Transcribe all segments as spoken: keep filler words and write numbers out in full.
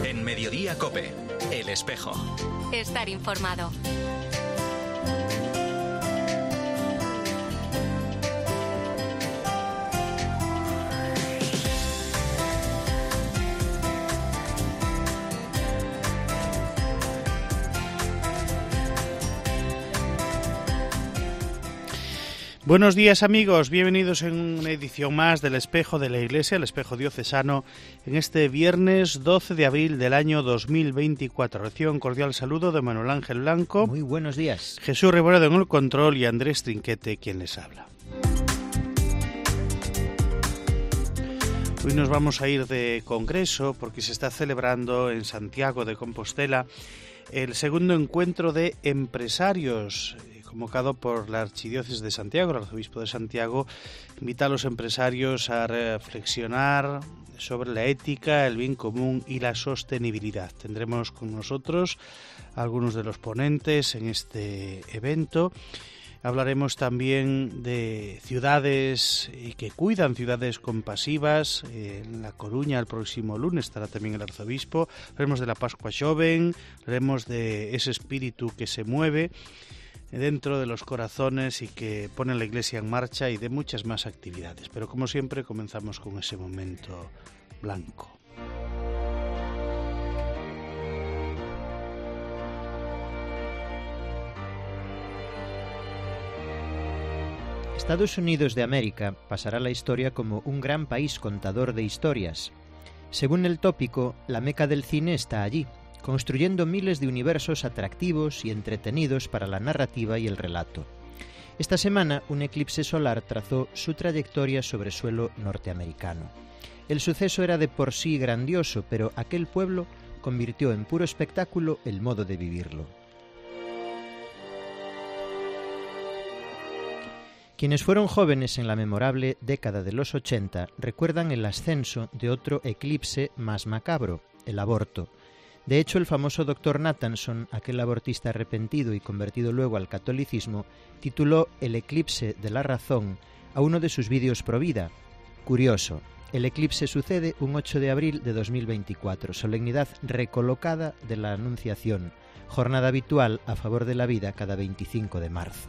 En Mediodía COPE, El Espejo. Estar informado. Buenos días amigos, bienvenidos en una edición más del Espejo de la Iglesia, el Espejo Diocesano, en este viernes doce de abril del año dos mil veinticuatro. Recibo un cordial saludo de Manuel Ángel Blanco. Muy buenos días. Jesús Reboredo en el control y Andrés Trinquete quien les habla. Hoy nos vamos a ir de congreso porque se está celebrando en Santiago de Compostela el segundo encuentro de empresarios, convocado por la Archidiócesis de Santiago. El Arzobispo de Santiago invita a los empresarios a reflexionar sobre la ética, el bien común y la sostenibilidad. Tendremos con nosotros a algunos de los ponentes en este evento. Hablaremos también de ciudades que cuidan, ciudades compasivas. En La Coruña el próximo lunes estará también el arzobispo. Hablaremos de la Pascua Xoven, hablaremos de ese espíritu que se mueve dentro de los corazones y que pone la Iglesia en marcha, y de muchas más actividades. Pero como siempre comenzamos con ese momento blanco. Estados Unidos de América pasará a la historia como un gran país contador de historias. Según el tópico, la meca del cine está allí, construyendo miles de universos atractivos y entretenidos para la narrativa y el relato. Esta semana, un eclipse solar trazó su trayectoria sobre suelo norteamericano. El suceso era de por sí grandioso, pero aquel pueblo convirtió en puro espectáculo el modo de vivirlo. Quienes fueron jóvenes en la memorable década de los ochenta recuerdan el ascenso de otro eclipse más macabro, el aborto. De hecho, el famoso doctor Nathanson, aquel abortista arrepentido y convertido luego al catolicismo, tituló El eclipse de la razón a uno de sus vídeos pro vida. Curioso, el eclipse sucede un ocho de abril de dos mil veinticuatro, solemnidad recolocada de la Anunciación, jornada habitual a favor de la vida cada veinticinco de marzo.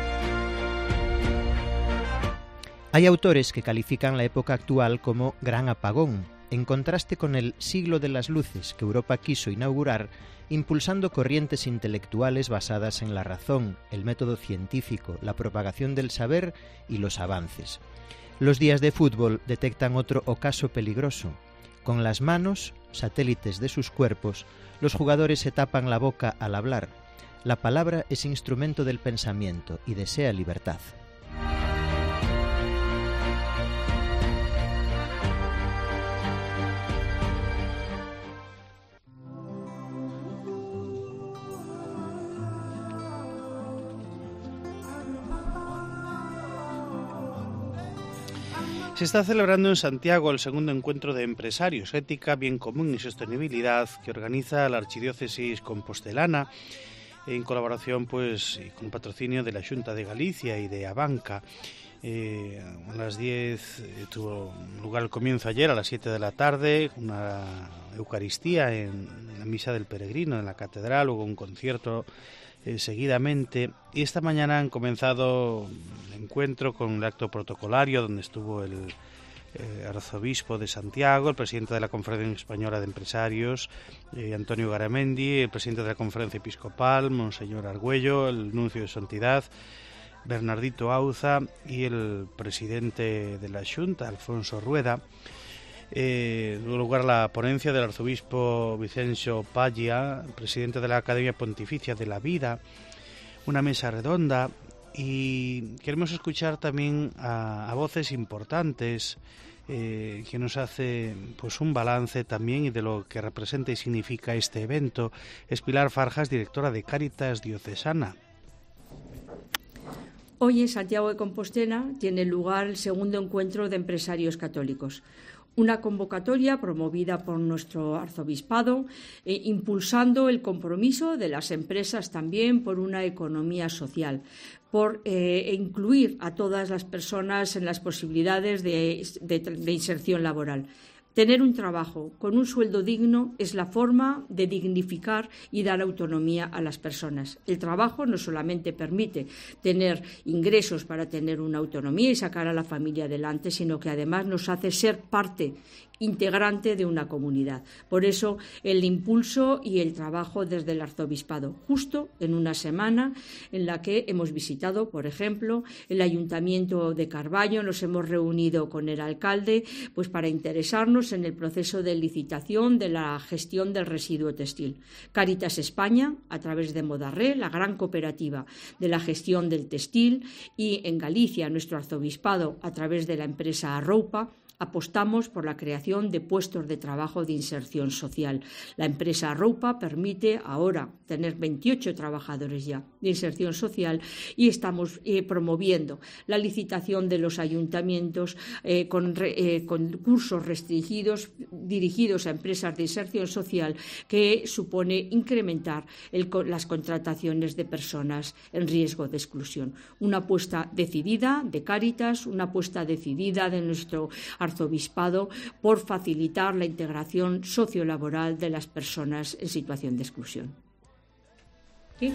Hay autores que califican la época actual como gran apagón, en contraste con el siglo de las luces que Europa quiso inaugurar, impulsando corrientes intelectuales basadas en la razón, el método científico, la propagación del saber y los avances. Los días de fútbol detectan otro ocaso peligroso. Con las manos, satélites de sus cuerpos, los jugadores se tapan la boca al hablar. La palabra es instrumento del pensamiento y desea libertad. Se está celebrando en Santiago el segundo encuentro de empresarios, ética, bien común y sostenibilidad, que organiza la Archidiócesis Compostelana en colaboración pues y con patrocinio de la Xunta de Galicia y de Abanca. Eh, a las diez eh, tuvo lugar el comienzo ayer, a las siete de la tarde, una Eucaristía en la Misa del Peregrino en la Catedral, luego un concierto Eh, seguidamente, y esta mañana han comenzado el encuentro con el acto protocolario donde estuvo el eh, arzobispo de Santiago, el presidente de la Conferencia Española de Empresarios, eh, Antonio Garamendi, el presidente de la Conferencia Episcopal, Monseñor Argüello, el nuncio de Santidad, Bernardito Auza, y el presidente de la Xunta, Alfonso Rueda. Eh, tuvo lugar la ponencia del arzobispo Vicencio Paglia, presidente de la Academia Pontificia de la Vida, una mesa redonda, y queremos escuchar también a, a voces importantes eh, que nos hace pues un balance también y de lo que representa y significa este evento. Es Pilar Farjas, directora de Cáritas Diocesana. Hoy en Santiago de Compostela tiene lugar el segundo encuentro de empresarios católicos. Una convocatoria promovida por nuestro arzobispado, eh, impulsando el compromiso de las empresas también por una economía social, por eh, incluir a todas las personas en las posibilidades de, de, de inserción laboral. Tener un trabajo con un sueldo digno es la forma de dignificar y dar autonomía a las personas. El trabajo no solamente permite tener ingresos para tener una autonomía y sacar a la familia adelante, sino que además nos hace ser parte integrante de una comunidad. Por eso el impulso y el trabajo desde el Arzobispado, justo en una semana en la que hemos visitado, por ejemplo, el Ayuntamiento de Carballo, nos hemos reunido con el alcalde pues para interesarnos en el proceso de licitación de la gestión del residuo textil. Cáritas España, a través de Modarré, la gran cooperativa de la gestión del textil, y en Galicia, nuestro Arzobispado, a través de la empresa Arroupa, apostamos por la creación de puestos de trabajo de inserción social. La empresa Arroupa permite ahora tener veintiocho trabajadores ya de inserción social y estamos eh, promoviendo la licitación de los ayuntamientos eh, con, eh, con cursos restringidos dirigidos a empresas de inserción social, que supone incrementar el, las contrataciones de personas en riesgo de exclusión. Una apuesta decidida de Cáritas, una apuesta decidida de nuestro Arzobispado por facilitar la integración sociolaboral de las personas en situación de exclusión. ¿Sí?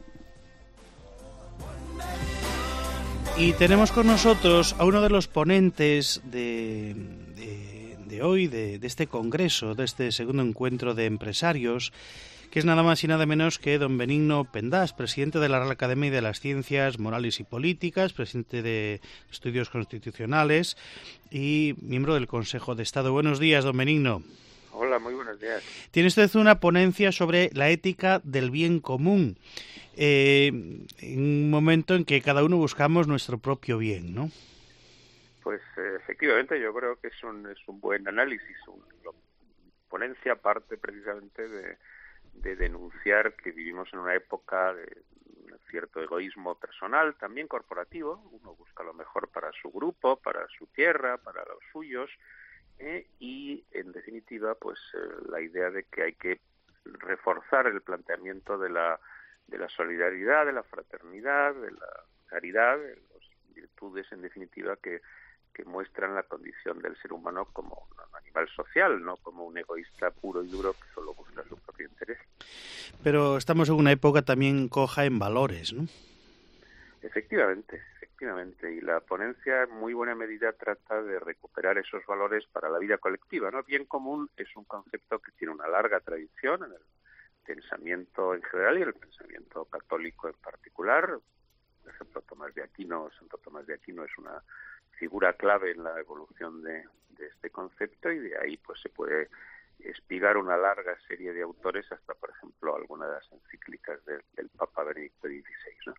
Y tenemos con nosotros a uno de los ponentes de, de, de hoy, de, de este congreso, de este segundo encuentro de empresarios, que es nada más y nada menos que don Benigno Pendás, presidente de la Real Academia de las Ciencias Morales y Políticas, presidente de Estudios Constitucionales y miembro del Consejo de Estado. Buenos días, don Benigno. Hola, muy buenos días. Tiene usted una ponencia sobre la ética del bien común, eh, en un momento en que cada uno buscamos nuestro propio bien, ¿no? Pues eh, efectivamente, yo creo que es un, es un buen análisis. Un, la ponencia parte precisamente de de denunciar que vivimos en una época de cierto egoísmo personal, también corporativo. Uno busca lo mejor para su grupo, para su tierra, para los suyos, eh, y en definitiva pues eh, la idea de que hay que reforzar el planteamiento de la de la solidaridad, de la fraternidad, de la caridad, de las virtudes en definitiva que que muestran la condición del ser humano como un animal social, no como un egoísta puro y duro que solo busca su propio interés. Pero estamos en una época también coja en valores, ¿no? Efectivamente, efectivamente. Y la ponencia en muy buena medida trata de recuperar esos valores para la vida colectiva, ¿no? Bien común es un concepto que tiene una larga tradición en el pensamiento en general y en el pensamiento católico en particular. Por ejemplo, Tomás de Aquino, Santo Tomás de Aquino es una figura clave en la evolución de, de este concepto, y de ahí pues se puede espigar una larga serie de autores hasta, por ejemplo, algunas de las encíclicas del, del Papa Benedicto dieciséis, ¿no?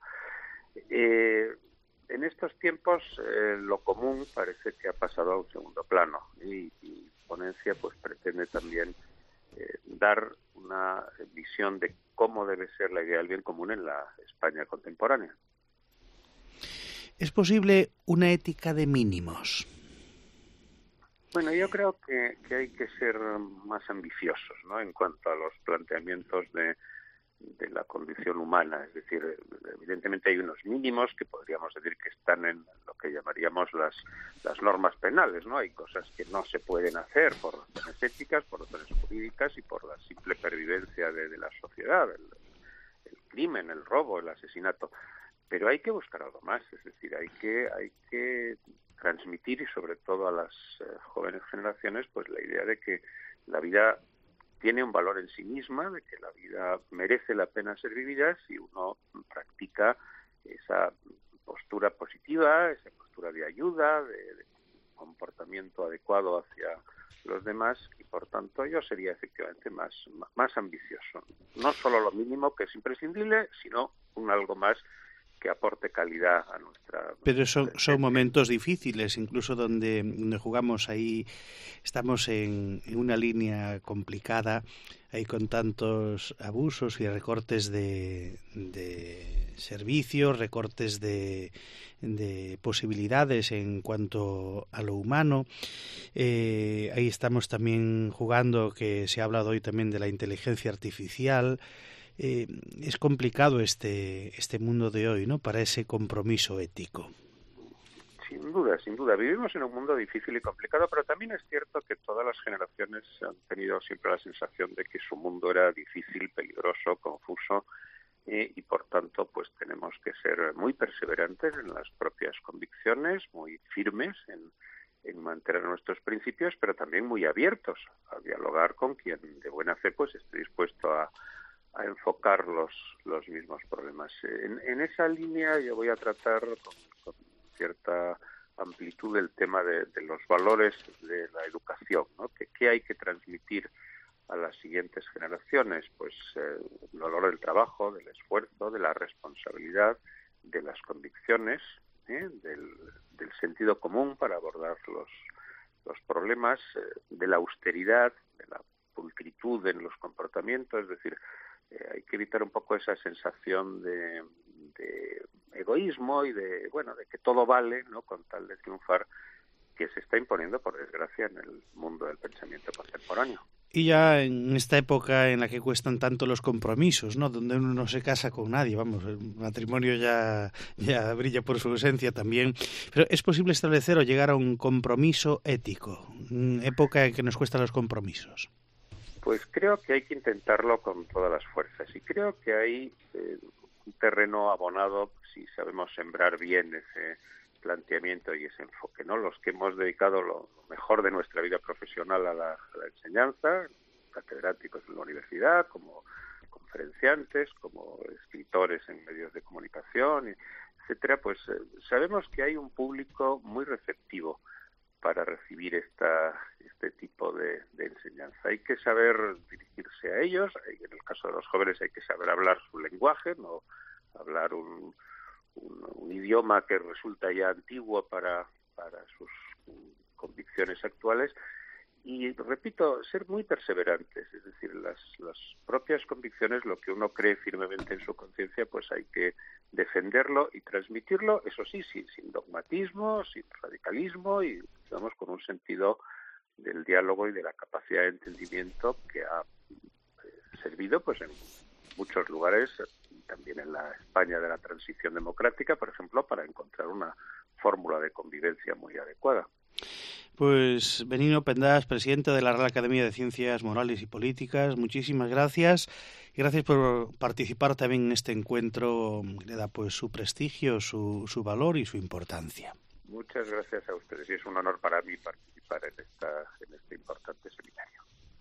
Eh, en estos tiempos eh, lo común parece que ha pasado a un segundo plano, y, y ponencia pues pretende también eh, dar una visión de cómo debe ser la idea del bien común en la España contemporánea. ¿Es posible una ética de mínimos? Bueno, yo creo que, que hay que ser más ambiciosos, ¿no?, en cuanto a los planteamientos de, de la condición humana. Es decir, evidentemente hay unos mínimos que podríamos decir que están en lo que llamaríamos las, las normas penales, ¿no? Hay cosas que no se pueden hacer por razones éticas, por razones jurídicas y por la simple pervivencia de, de la sociedad, el, el crimen, el robo, el asesinato. Pero hay que buscar algo más, es decir, hay que hay que transmitir, y sobre todo a las eh, jóvenes generaciones, pues la idea de que la vida tiene un valor en sí misma, de que la vida merece la pena ser vivida si uno practica esa postura positiva, esa postura de ayuda, de, de comportamiento adecuado hacia los demás, y por tanto yo sería efectivamente más, más ambicioso. No solo lo mínimo, que es imprescindible, sino un algo más que aporte calidad a nuestra... Pero son, son momentos difíciles, incluso donde, donde jugamos ahí, estamos en, en una línea complicada, ahí con tantos abusos y recortes de, de servicios, recortes de, de posibilidades en cuanto a lo humano. Eh, ahí estamos también jugando, que se ha hablado hoy también de la inteligencia artificial. Eh, es complicado este este mundo de hoy, ¿no?, para ese compromiso ético. Sin duda, sin duda. Vivimos en un mundo difícil y complicado, pero también es cierto que todas las generaciones han tenido siempre la sensación de que su mundo era difícil, peligroso, confuso, eh, y por tanto pues tenemos que ser muy perseverantes en las propias convicciones, muy firmes en, en mantener nuestros principios, pero también muy abiertos a dialogar con quien de buena fe pues esté dispuesto a, a enfocar los, los mismos problemas. En, en esa línea yo voy a tratar con, con cierta amplitud el tema de, de los valores de la educación, ¿no? Que, ¿Qué hay que transmitir a las siguientes generaciones? Pues eh, el valor del trabajo, del esfuerzo, de la responsabilidad, de las convicciones, ¿eh? del, del sentido común para abordar los, los problemas, eh, de la austeridad, de la pulcritud en los comportamientos, es decir, eh, hay que evitar un poco esa sensación de, de egoísmo y de, bueno, de que todo vale, ¿no? Con tal de triunfar, que se está imponiendo, por desgracia, en el mundo del pensamiento contemporáneo. Y ya en esta época en la que cuestan tanto los compromisos, ¿no? Donde uno no se casa con nadie, vamos, el matrimonio ya, ya brilla por su ausencia también. Pero ¿es posible establecer o llegar a un compromiso ético? En época en que nos cuestan los compromisos. Pues creo que hay que intentarlo con todas las fuerzas. Y creo que hay eh, un terreno abonado si sabemos sembrar bien ese planteamiento y ese enfoque, ¿no? Los que hemos dedicado lo mejor de nuestra vida profesional a la, a la enseñanza, catedráticos en la universidad, como conferenciantes, como escritores en medios de comunicación, etcétera, pues eh, sabemos que hay un público muy receptivo para recibir esta este tipo de, de enseñanza. Hay que saber dirigirse a ellos, en el caso de los jóvenes hay que saber hablar su lenguaje, no hablar un Un, un idioma que resulta ya antiguo para, para sus convicciones actuales y, repito, ser muy perseverantes, es decir, las, las propias convicciones, lo que uno cree firmemente en su conciencia, pues hay que defenderlo y transmitirlo, eso sí, sin, sin dogmatismo, sin radicalismo y, digamos, con un sentido del diálogo y de la capacidad de entendimiento que ha eh, servido, pues, en muchos lugares, también en la España de la transición democrática, por ejemplo, para encontrar una fórmula de convivencia muy adecuada. Pues Benigno Pendas, presidente de la Real Academia de Ciencias Morales y Políticas, muchísimas gracias y gracias por participar también en este encuentro que le da pues su prestigio, su, su valor y su importancia. Muchas gracias a ustedes y es un honor para mí participar en, esta, en este importante seminario.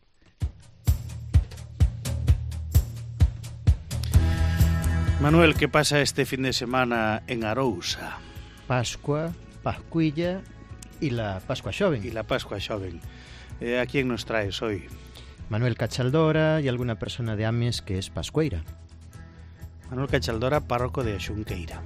Manuel, ¿qué pasa este fin de semana en Arousa? Pascua, Pascuilla y la Pascua Xoven. Y la Pascua Xoven. Eh, ¿A quién nos traes hoy? Manuel Cachaldora y alguna persona de Ames que es pascueira. Manuel Cachaldora, párroco de Xunqueira.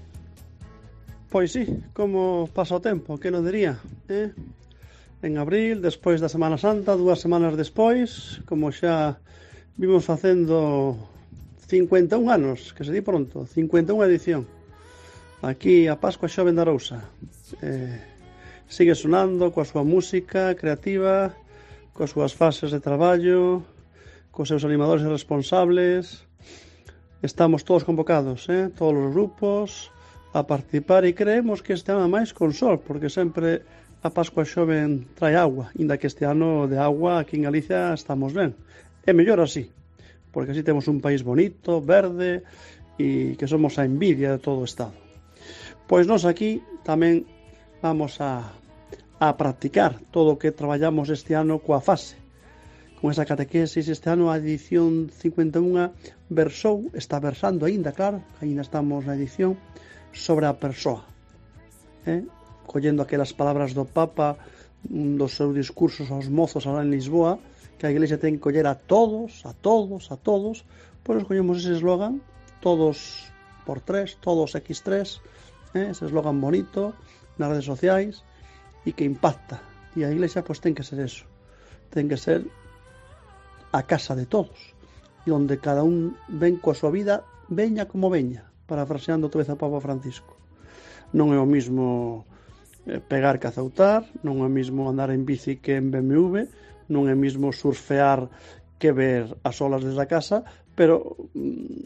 Pois sí, como pasa o tempo, que non diría, eh? En abril, despois da Semana Santa, dúas semanas despois, como xa vimos facendo cincuenta e un anos, que se di pronto, cincuenta e unha edición. Aquí a Pascua Xoven de Arousa. Eh, sigue sonando coa súa música creativa, coas súas fases de traballo, cos seus animadores e responsables. Estamos todos convocados, eh? Todos os grupos a participar e creemos que este ano máis con sol, porque sempre a Pascua Xoven trae agua, inda que este ano de agua aquí en Galicia estamos ben. É mellor así, porque así temos un país bonito, verde e que somos a envidia de todo o Estado. Pois nós aquí tamén vamos a, a practicar todo o que traballamos este ano coa fase. Con esa catequesis este ano a edición cincuenta e un versou, está versando aínda, claro, aínda estamos na edición, sobre a persoa, eh? Collendo aquelas palabras do Papa dos seus discursos aos mozos alá en Lisboa, que a Iglesia ten que coller a todos, a todos, a todos, pois nos collemos ese eslogan, todos por tres, todos equis tres, eh? Ese eslogan bonito nas redes sociais e que impacta, e a Iglesia pois ten que ser eso, ten que ser a casa de todos, e onde cada un ven coa súa vida, veña como veña, parafraseando outra vez a Papa Francisco. Non é o mismo pegar que azoutar, non é o mismo andar en bici que en B M W, non é o mismo surfear que ver as olas desde a casa, pero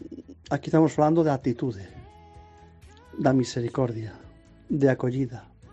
aquí estamos falando de actitude, da misericordia, de acollida,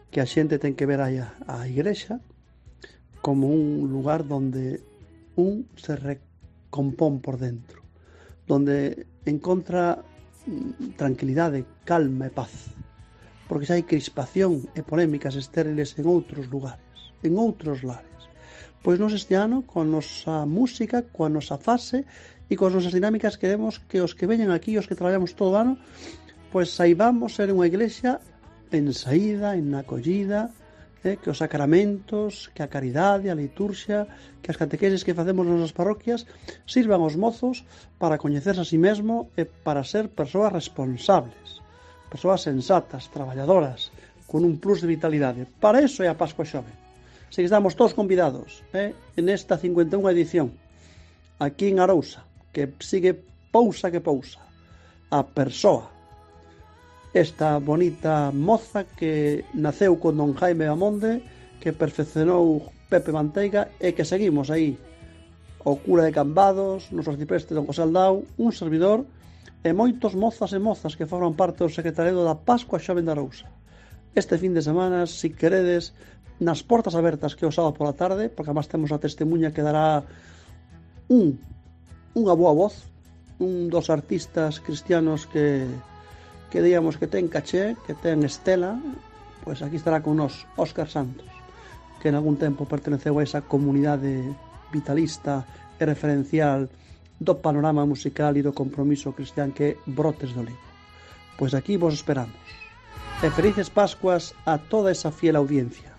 que a xente ten que ver aí a, a igrexa como un lugar donde un se recompón por dentro, donde encontra tranquilidade, calma e paz, porque xa hai crispación e polémicas estériles en outros lugares, en outros lares. Pois nos este ano, con nosa música, coa nosa fase e coas nosas dinámicas, queremos que os que veñan aquí, os que traballamos todo o ano, pois saibamos ser unha iglesia en saída, en acollida, eh, que os sacramentos, que a caridade, a liturxia, que as catequeses que facemos nas nosas parroquias sirvan aos mozos para coñecerse a si mesmo e para ser persoas responsables, persoas sensatas, traballadoras, con un plus de vitalidade. Para iso é a Pascua Xove. Se estamos todos convidados eh, en esta cincuenta e unha edición aquí en Arousa, que sigue pousa que pousa a persoa, esta bonita moza que naceu con don Jaime Bamonde, que perfeccionou Pepe Manteiga e que seguimos aí, o cura de Cambados, nos arcipreste don José Aldao, un servidor e moitos mozas e mozas que forman parte do secretariado da Pascua Xove de Arousa. Este fin de semana, si queredes, nas portas abertas que é o sábado pola tarde, porque además temos a testemunha que dará un, unha boa voz, un dos artistas cristianos que que digamos que ten caché, que ten estela, pois aquí estará con nós Óscar Santos, que en algún tempo perteneceu a esa comunidade vitalista e referencial do panorama musical e do compromiso cristián que é Brotes do Olivo. Pois aquí vos esperamos. E felices Pascuas a toda esa fiel audiencia.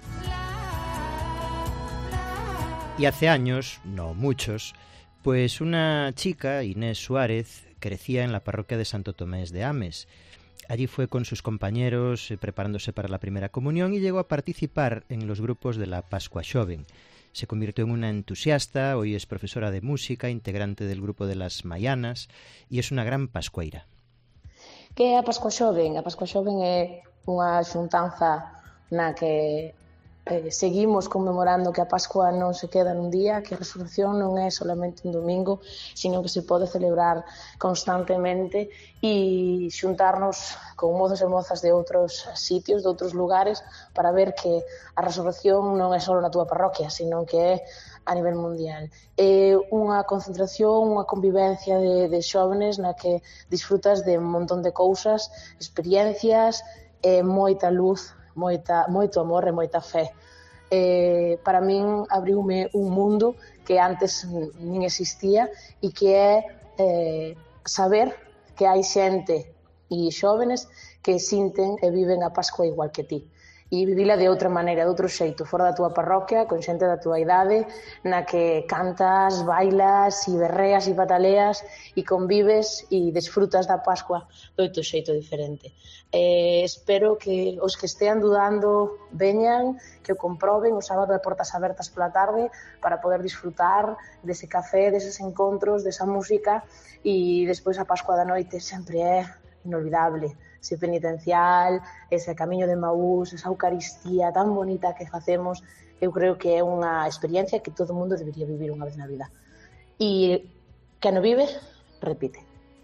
Y hace años, no muchos, pues una chica, Inés Suárez, crecía en la parroquia de Santo Tomés de Ames. Allí fue con sus compañeros eh, preparándose para la primera comunión y llegó a participar en los grupos de la Pascua Xoven. Se convirtió en una entusiasta, hoy es profesora de música, integrante del grupo de las Maianas y es una gran pascueira. Que é a Pascua Xoven? A Pascua Xoven é unha xuntanza na que eh, seguimos conmemorando que a Pascua non se queda nun día, que a resurrección non é solamente un domingo, sino que se pode celebrar constantemente e xuntarnos con mozos e mozas de outros sitios, de outros lugares, para ver que a resurrección non é só na túa parroquia, sino que é a nivel mundial. É unha concentración, unha convivencia de, de xóvenes na que disfrutas de un montón de cousas, experiencias, e moita luz, moita, moito amor e moita fe. Eh, para min abriume un mundo que antes nin existía e que é eh, saber que hai xente e xóvenes que sinten e viven a Pascua igual que ti. E vivila de outra maneira, de outro xeito, fora da túa parroquia, con xente da túa idade, na que cantas, bailas, e berreas e pataleas, e convives e desfrutas da Pascua de outro xeito diferente. Eh, espero que os que estean dudando veñan, que o comproben o sábado de portas abertas pola tarde para poder disfrutar dese café, deses encontros, desa música, e despois a Pascua da noite sempre é inolvidable. Ese penitencial, ese camiño de Maús, esa Eucaristía tan bonita que facemos, eu creo que é unha experiencia que todo mundo debería vivir unha vez na vida. E que non vive, repite.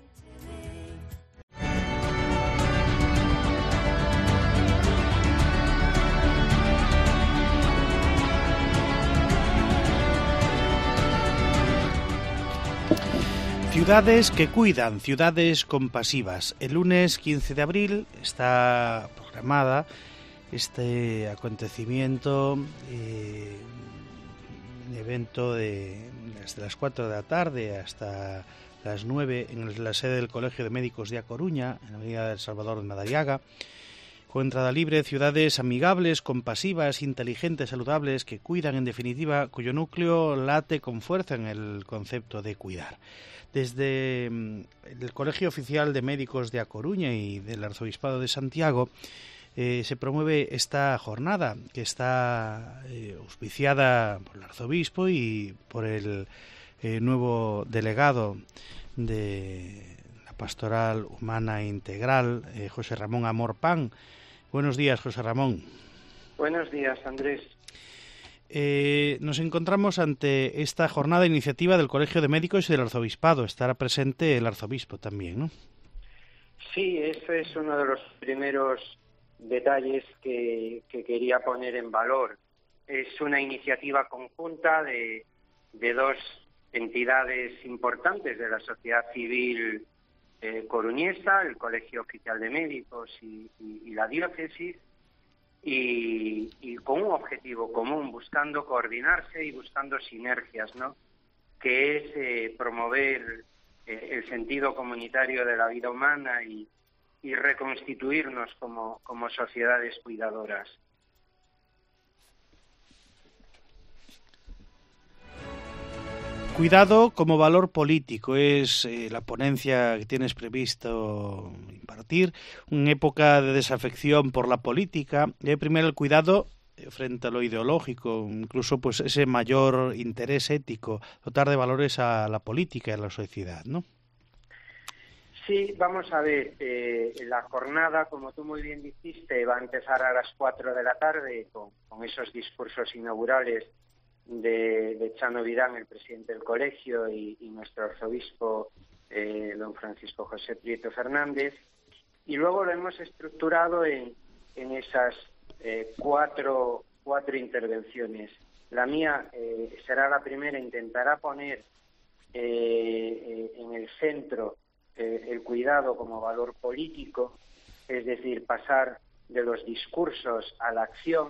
Ciudades que cuidan, ciudades compasivas. El lunes quince de abril está programada este acontecimiento, eh, un evento de desde las cuatro de la tarde hasta las nueve en la sede del Colegio de Médicos de A Coruña, en la avenida del Salvador de Madariaga, con entrada libre, ciudades amigables, compasivas, inteligentes, saludables, que cuidan, en definitiva, cuyo núcleo late con fuerza en el concepto de cuidar. Desde el Colegio Oficial de Médicos de A Coruña y del Arzobispado de Santiago eh, se promueve esta jornada que está eh, auspiciada por el arzobispo y por el eh, nuevo delegado de la Pastoral Humana Integral, eh, José Ramón Amorpán. Buenos días, José Ramón. Buenos días, Andrés. Eh, nos encontramos ante esta jornada de iniciativa del Colegio de Médicos y del Arzobispado. Estará presente el arzobispo también, ¿no? Sí, ese es uno de los primeros detalles que, que quería poner en valor. Es una iniciativa conjunta de, de dos entidades importantes de la sociedad civil eh, coruñesa, el Colegio Oficial de Médicos y, y, y la diócesis, y, y con un objetivo común, buscando coordinarse y buscando sinergias, ¿no? Que es eh, promover eh, el sentido comunitario de la vida humana y, y reconstituirnos como, como sociedades cuidadoras. Cuidado como valor político es eh, la ponencia que tienes previsto impartir, una época de desafección por la política. Y primero el cuidado frente a lo ideológico, incluso pues ese mayor interés ético, dotar de valores a la política y a la sociedad, ¿no? Sí, vamos a ver, eh, la jornada, como tú muy bien dijiste, va a empezar a las cuatro de la tarde con, con esos discursos inaugurales de, de Chano Vidán, el presidente del colegio, y, y nuestro arzobispo, eh, don Francisco José Prieto Fernández. Y luego lo hemos estructurado en, en esas eh, cuatro, cuatro intervenciones. La mía eh, será la primera, intentará poner eh, eh, en el centro eh, el cuidado como valor político, es decir, pasar de los discursos a la acción,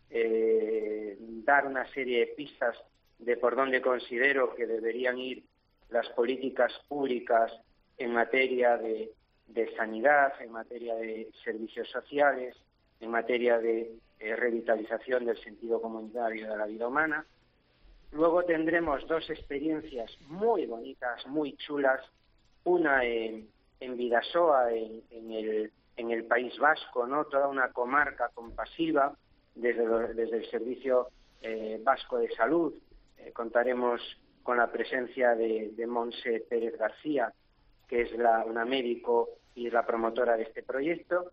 eh, dar una serie de pistas de por dónde considero que deberían ir las políticas públicas en materia de, de sanidad, en materia de servicios sociales, en materia de eh, revitalización del sentido comunitario de la vida humana. Luego tendremos dos experiencias muy bonitas, muy chulas, una en, en Bidasoa, en, en, el, en el País Vasco, ¿no? Toda una comarca compasiva desde, lo, desde el Servicio eh, Vasco de Salud. Eh, contaremos con la presencia de, de Monse Pérez García, que es la, una médico y la promotora de este proyecto.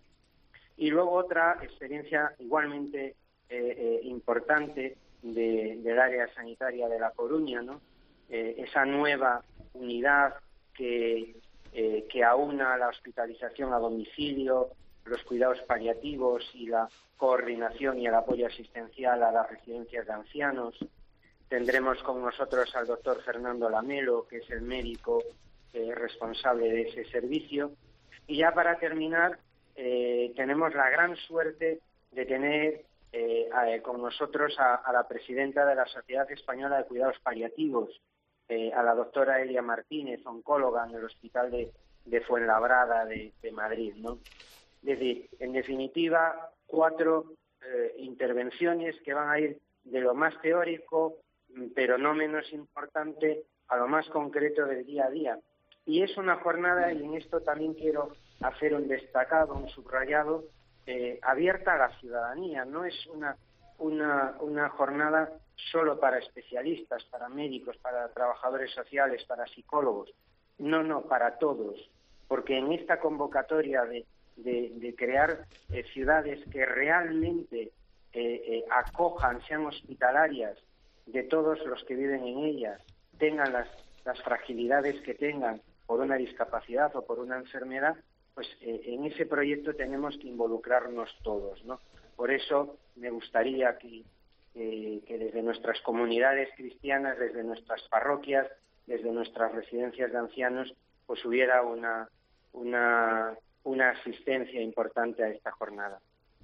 Y luego otra experiencia igualmente eh, eh, importante de, del área sanitaria de La Coruña, ¿no? Eh, esa nueva unidad que, eh, que aúna la hospitalización a domicilio, los cuidados paliativos y la coordinación y el apoyo asistencial a las residencias de ancianos. Tendremos con nosotros al doctor Fernando Lamelo, que es el médico eh, responsable de ese servicio. Y ya para terminar, eh, tenemos la gran suerte de tener eh, a, con nosotros a, a la presidenta de la Sociedad Española de Cuidados Paliativos, eh, a la doctora Elia Martínez, oncóloga en el Hospital de, de Fuenlabrada de, de Madrid, ¿no? Es decir, en definitiva, cuatro eh, intervenciones que van a ir de lo más teórico, pero no menos importante, a lo más concreto del día a día. Y es una jornada, y en esto también quiero hacer un destacado, un subrayado, eh, abierta a la ciudadanía. No es una, una, una jornada solo para especialistas, para médicos, para trabajadores sociales, para psicólogos. No, no, para todos. Porque en esta convocatoria de, de, de crear eh, ciudades que realmente eh, eh, acojan, sean hospitalarias de todos los que viven en ellas, tengan las, las fragilidades que tengan por una discapacidad o por una enfermedad, pues eh, en ese proyecto tenemos que involucrarnos todos, ¿no? Por eso me gustaría que, eh, que desde nuestras comunidades cristianas, desde nuestras parroquias, desde nuestras residencias de ancianos, pues hubiera una, una, una asistencia importante a esta jornada.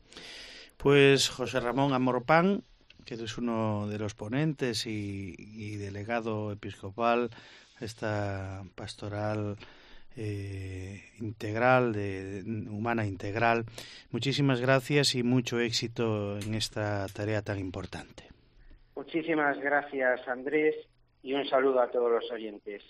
Pues José Ramón Amorpán, que eres uno de los ponentes y, y delegado episcopal, esta pastoral eh, integral, de, de humana integral. Muchísimas gracias y mucho éxito en esta tarea tan importante. Muchísimas gracias, Andrés, y un saludo a todos los oyentes.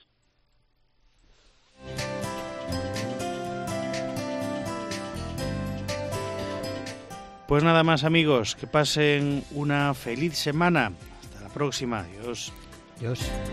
Pues nada más, amigos, que pasen una feliz semana. Hasta la próxima. Adiós. Adiós.